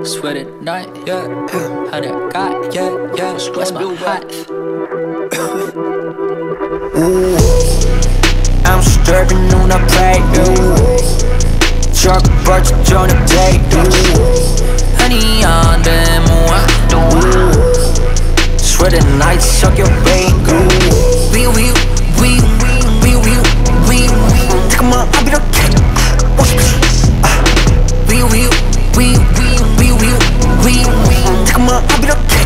Sweat at night, yeah. How that got, yeah. What's my hot? I'm stirring on a plate. Truck birds on a date. Honey on them, Sweat at night, suck your bait. We take 'em out, I'll be the king. take 'em out, I'll be the king.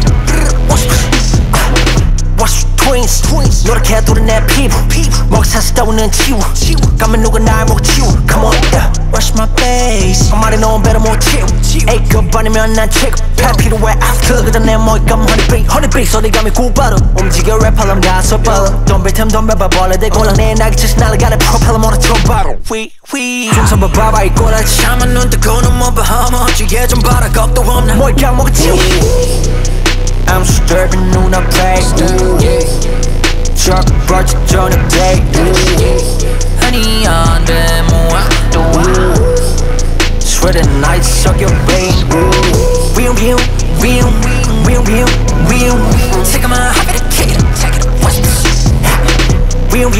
Watch twins, 노랗게 돌은 내 피부 먹이 사서 따오는 치우 가면 누가 날 못 치우 Come on, yeah, rush my face 한 마리 넣으면 배를 못 치우 A급 아니면 난 체급 팔 필요해 after 그다 내 머리감 honeybeat 소리감이 굿바로 움직여 랩하려면 가서 빨라 덤빌 틈 덤벼봐 벌레들 골랑 내 날개치시 날아가는 프로펠러 몰아쳐봐로 중선봐 봐봐 이 꼬라 참아 눈 뜨고 눈만 봐 허벅지에 좀 봐라 겁도 없나 머리감 먹어 치우 I'm stirring on a plate. Truck birds on a date. honey on them, Sweat at night, suck your bait. Take 'em out, happy to kick it, take it. Watch this. Take 'em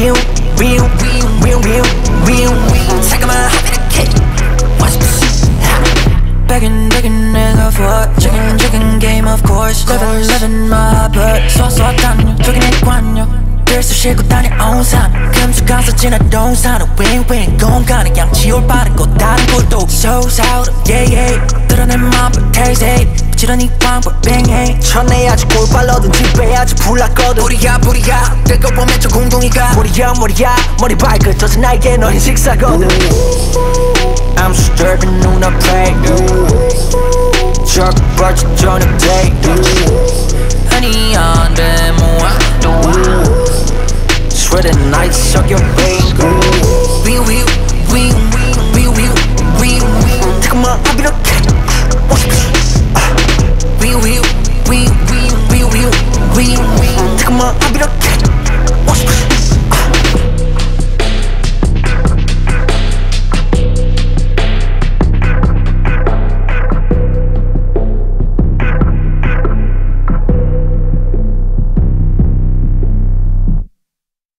out, happy to kick it. Watch this. begging 내가 for chicken game of course living my blood 쏘쏘 다녀 저기 내 관여 들수 싣고 다녀 on 산 금수 가서 지나 동산은 윙윙 공간에 양치올 빠르고 다른 곳도 so out yeah 드러낸 맘을 taste 부지런히 방법 뱅해 천에 아직 골발러든 집에 아직 불났거든 뿌리야 뜨거워 맺혀 공둥이가 머리야 머리 발끝 젖은 날개 너흰 식사거든 I'm stirring on a plate. Truck birds on a date. honey on them, Sweat at night, suck your